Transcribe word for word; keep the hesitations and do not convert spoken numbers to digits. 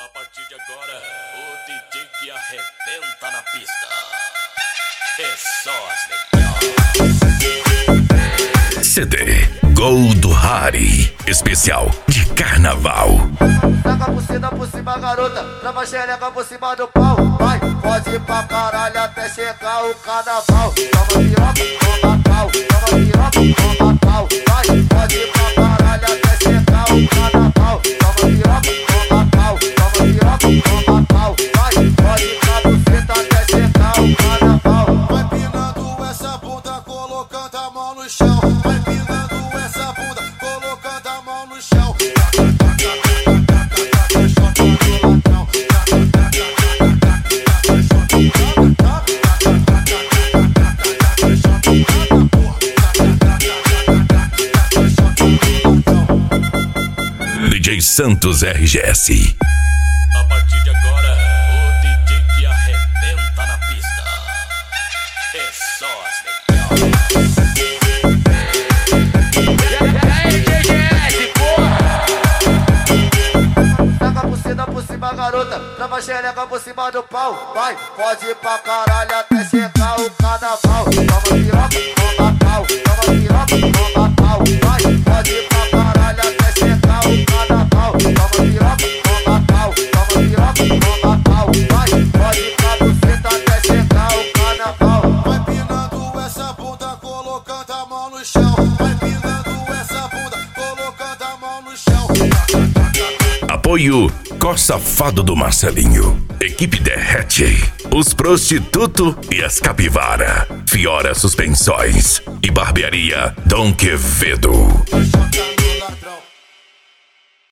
A partir de agora, o D J que arrebenta na pista. É só as melhores. C D Gol do Hari, especial de carnaval. Taca a buceta por cima, garota, trava a xereca por cima do pau. Vai, pode ir pra caralho até chegar o carnaval. Toma piroca, toma pau, toma piroca, toma pau. Vai, pode ir pra caralho até chegar o carnaval. Toma piroca, toma pau, toma piroca, toma pau. Vai, pode ir pra buceta até chegar o carnaval. Vai pinando essa bunda, colocando a mão no chão. Vai pinando essa bunda, colocando a mão no chão. D J Santos R G S. A partir de agora, o D J que arrebenta na pista. É só as melhores. Taca a buceta por cima, garota, trava a xereca por cima do pau. Vai, pode ir pra caralho até chegar o carnaval. Toma piroca, toma pau, toma piroca, toma pau. Vai, pode ir pra caralho até chegar o carnaval. Toma piroca, toma pau, toma piroca, toma pau. Vai, pode ir pra buceta até chegar o carnaval. Vai pinando essa bunda, colocando a mão no chão. Vai pinando essa bunda, colocando a mão no chão. Apoio Costa Fado do Marcelinho. Equipe Derrete. Os Prostituto e as Capivara. Fiora Suspensões. E Barbearia Dom Quevedo.